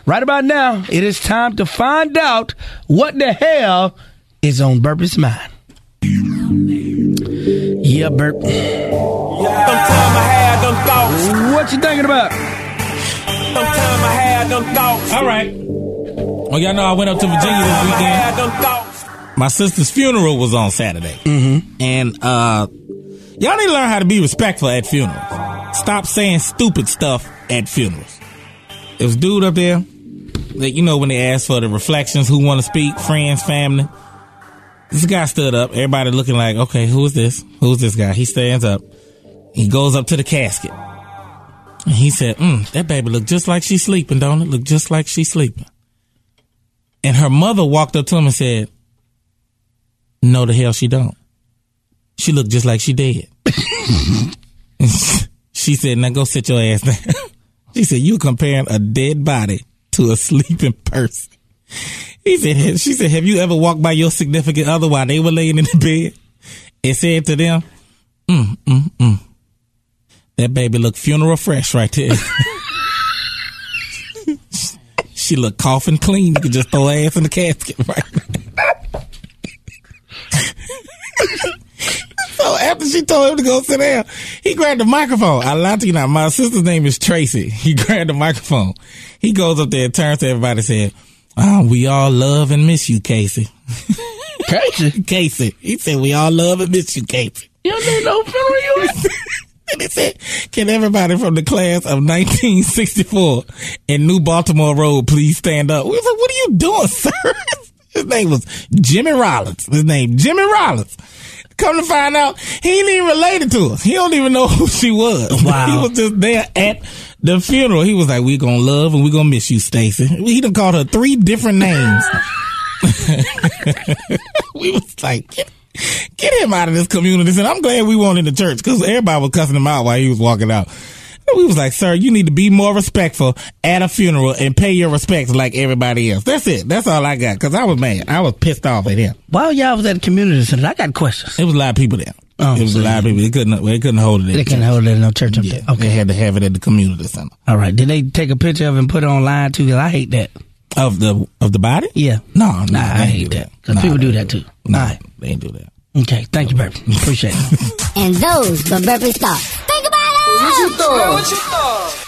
Right about now, it is time to find out what the hell is on Burp's mind. Yeah, Burp. Sometime I had them thoughts. What you thinking about? Sometime I had them thoughts. All right. Well, y'all know I went up to Virginia this I weekend. had them thoughts. My sister's funeral was on Saturday. And y'all need to learn how to be respectful at funerals. Stop saying stupid stuff at funerals. There was a dude up there that, you know, when they ask for the reflections, who want to speak, friends, family. This guy stood up. Everybody looking like, okay, who is this? Who's this guy? He stands up. He goes up to the casket. And he said, that baby look just like she's sleeping, don't it? Look just like she's sleeping. And her mother walked up to him and said, no, the hell she don't. She look just like she dead. She said, now go sit your ass down. She said, you comparing a dead body to a sleeping person. She said, have you ever walked by your significant other while they were laying in the bed and said to them, that baby look funeral fresh right there. She look coughing clean. You could just throw her ass in the casket right now. So after she told him to go sit down, he grabbed the microphone. I lied to you now. My sister's name is Tracy. He grabbed the microphone. He goes up there and turns to everybody and said, we all love and miss you, Casey. Casey? Casey. He said, we all love and miss you, Casey. You don't need no funeral. And he said, can everybody from the class of 1964 in New Baltimore Road please stand up? We was like, what are you doing, sir? His name was Jimmy Rollins. Come to find out, he ain't even related to us. He don't even know who she was. Wow. He was just there at the funeral. He was like, we gonna love and we gonna miss you, Stacy. He done called her 3 different names. We was like, get him out of this community. And I'm glad we weren't in the church because everybody was cussing him out while he was walking out. And we was like, sir, you need to be more respectful at a funeral and pay your respects like everybody else. That's it. That's all I got because I was mad. I was pissed off at him. While y'all was at the community center, I got questions. It was a lot of people there. It was a lot of people. They couldn't hold it at They couldn't hold it in no church up there. Okay. They had to have it at the community center. All right. Did they take a picture of it and put it online too? Because I hate that. Of the body? Yeah. No, I hate that. Because people do that too. No, All right. they ain't do that. Okay. Thank you, Burpee. Appreciate it. And those were Burpee's thoughts. Think about it! What you thought?